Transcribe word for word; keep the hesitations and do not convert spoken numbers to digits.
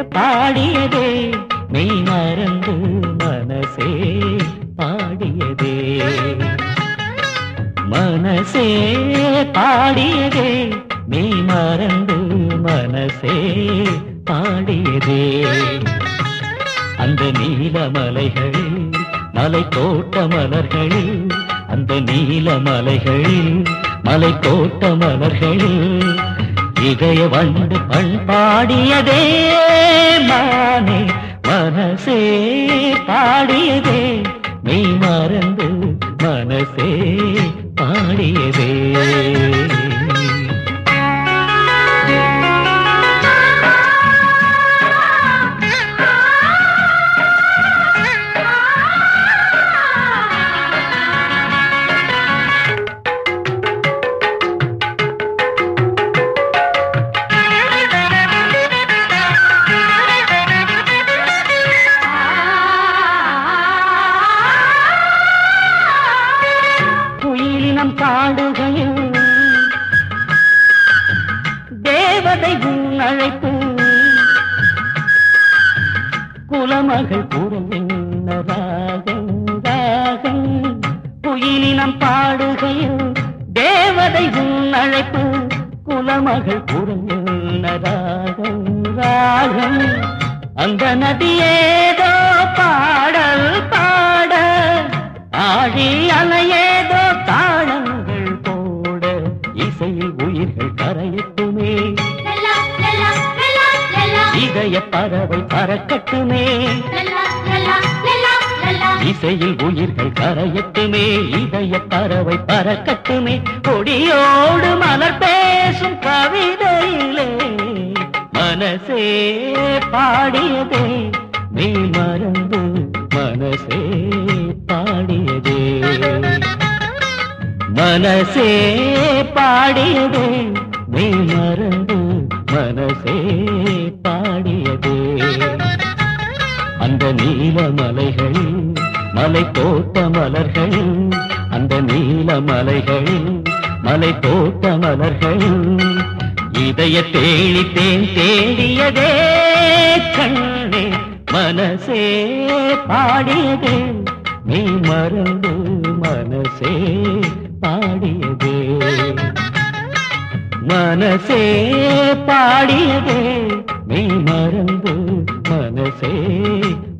பாடியதே மெய் மறந்து மனசே பாடியதே மனசே பாடியதே மெய் மறந்து மனசே பாடியதே அந்த நீலமலைகளில் மலை தோட்ட மலர்களில் அந்த நீலமலைகளில் மலை தோட்ட மலர்களில் இதய வண்டு பண் பாடியதே மானே மனசே பாடியதே மெய் மறந்து மனசே பாடியதே பாடுகையில் தேவதை உன் அழைப்பு குலமகள் குரல் என்ன ராகம் ராகம் குயிலினம் பாடுகையில் தேவதை உன் அழைப்பு குலமகள் குரல் என்ன ராகம் ராகம் அந்த நதியேதோ பாடல் பாட ஆழி அலையேதோ தாளங்கள் போட இசையில் உயிர்கள் கரையட்டுமே இதய பறவை பறக்கட்டுமே இசையில் உயிர்கள் கரையட்டுமே இதய பறவை பறக்கட்டுமே கொடியோடு மலர் பேசும் கவிதையிலே மனசே பாடியதே மெய் மறந்து மனசே பாடியதே மனசே பாடியதே மெய் மறந்து மனசே பாடியதே அந்த நீலமலைகளில் மலை தோட்ட மலர்களில் அந்த நீலமலைகளில் மலை தோட்ட மலர்களில் இதய தேடி தேன் தேடியதே கண்ணே மனசே பாடியதே மெய் மறந்து மனசே பாடியதே மனசே பாடியதே மெய் மறந்து மனசே